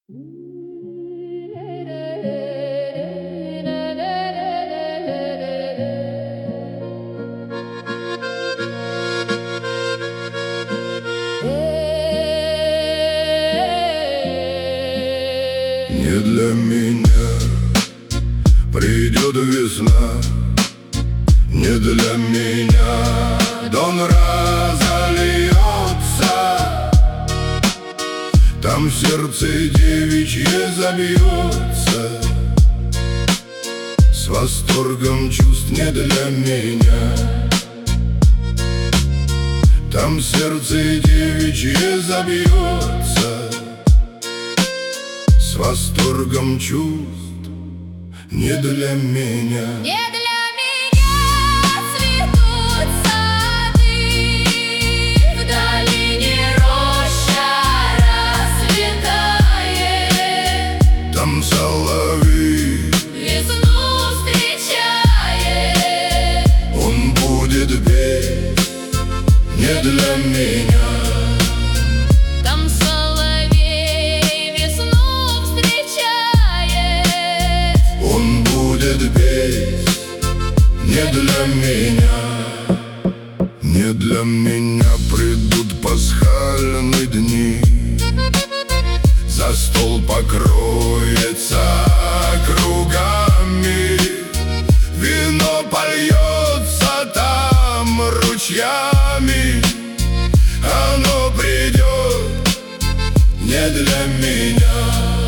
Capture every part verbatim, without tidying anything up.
Не для меня придет весна, не для меня Дон разольется. Там сердце девичье забьется с восторгом чувств не для меня. Там сердце девичье забьется с восторгом чувств не для меня. Не для меня цветут сады, в долине роща расцветает. Там соловей Весну встречает. он будет петь не для меня. Там соловей весну встречает. Он будет петь не для меня. Не для меня придут пасхальные дни, за стол покроется кругами, вино польется там ручьями. Оно придет не для меня.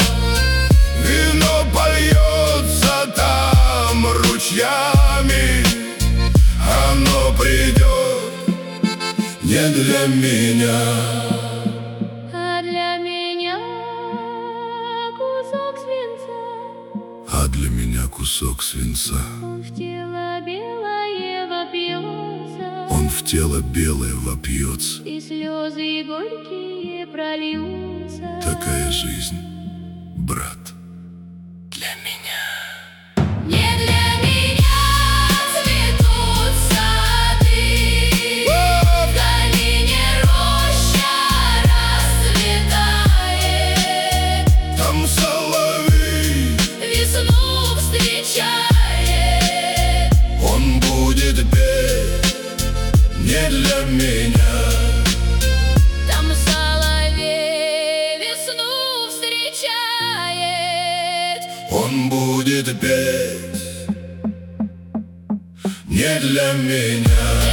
Вино польется там ручьями. Оно придет не для меня. А для меня кусок свинца. А для меня кусок свинца. Он в тело белое вопьется. Он в тело белое вопьется. И слезы горькие прольются. Такая жизнь, брат, для меня. Не для меня цветут сады, в долине роща расцветает. Там соловей Весну встречает. он будет петь не для меня. Там соловей весну встречает. Он будет петь не для меня.